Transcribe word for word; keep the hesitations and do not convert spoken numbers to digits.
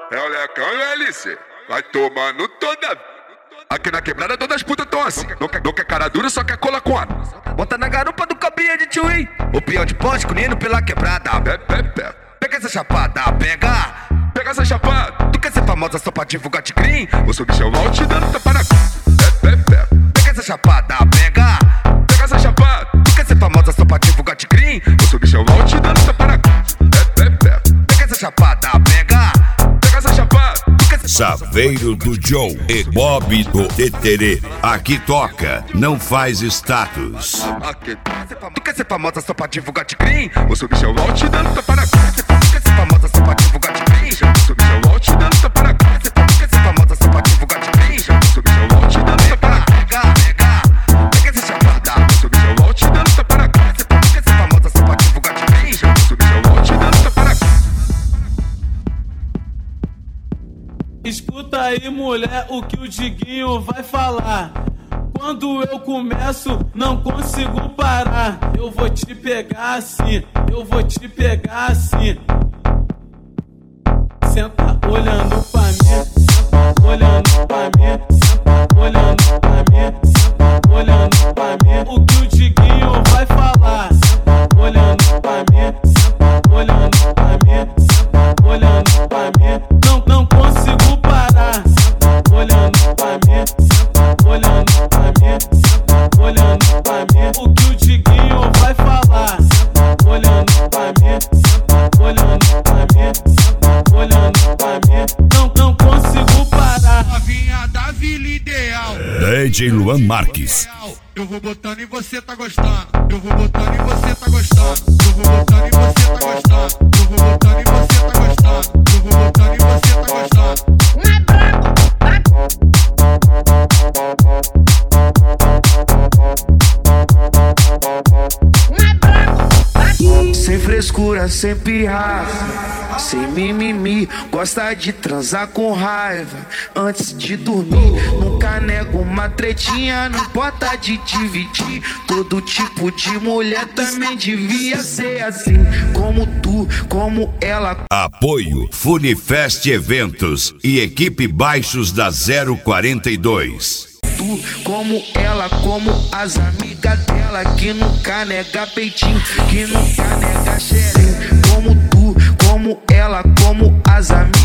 É o Lecão e o L C. Vai tomando toda. Aqui na quebrada todas as putas tão assim. Não quer, não quer cara dura, só quer cola com ar. Bota na garupa do cabrinha de tio-i. O peão de poste cunindo pela quebrada. Pé, pé, pé. Pega essa chapada, pega. Pega essa chapada. Tu quer ser famosa só pra divulgar tigrinho? Eu sou bichão mal te dando tapa na cara. Pé, pé, pé. Pega essa chapada, pega. Pega essa chapada. Tu quer ser famosa só pra divulgar tigrinho? Eu sou bichão mal te dando tapa na cara. Pé, pé, pé. Pega essa chapada, pega. Pega essa chapada. Saveiro do Joe e Bob do Teterê. Aqui toca, não faz status. Aqui. Tu quer ser famosa só pra divulgar tigrinho? Eu sou bichão mal te dando tapa na cara. Tu quer ser famosa só pra divulgar tigrinho? Eu sou bichão mal te dando tapa na cara. Tu quer ser famosa só pra divulgar tigrinho? Eu sou bichão mal te dando tapa na cara. Pega, pega. Pega essa chapada. Eu sou bichão mal te dando tapa na cara. Tu quer ser famosa só pra divulgar tigrinho? Eu sou bichão mal te dando tapa na cara. Escuta aí, mulher, o que o Diguinho vai falar. Quando eu começo, não consigo parar. Eu vou te pegar assim, eu vou te pegar assim. Senta olhando pra mim, senta olhando pra mim, senta olhando pra mim, senta olhando pra mim. O que o Diguinho vai falar. Senta olhando pra mim, senta olhando pra mim, senta olhando pra mim. Não, não consigo parar. Senta olhando pra mim, senta olhando pra mim, senta olhando pra mim. O que o Diguinho vai falar. Senta olhando pra mim, senta olhando pra mim, senta olhando pra mim. Não, não consigo parar. Novinha da Vila Ideal. D J Luan Marques. Eu vou botando e você tá gostando. Eu vou botando e você tá gostando. Eu vou botando e você tá gostando. Eu vou botando e você tá gostando. Eu vou botando e você tá gostando. Não é branco, não é branco. Sem frescura, sem pirraça, sem mimimi, gosta de transar com raiva antes de dormir. Nunca nego uma tretinha, não importa de dividir. Todo tipo de mulher também devia ser assim, como tu, como ela. Apoio Funifest Eventos e equipe Baixos da zero quarenta e dois. Tu, como ela, como as amigas dela, que nunca nega peitinho, que nunca nega xerenho. Como tu, como ela, como as amigas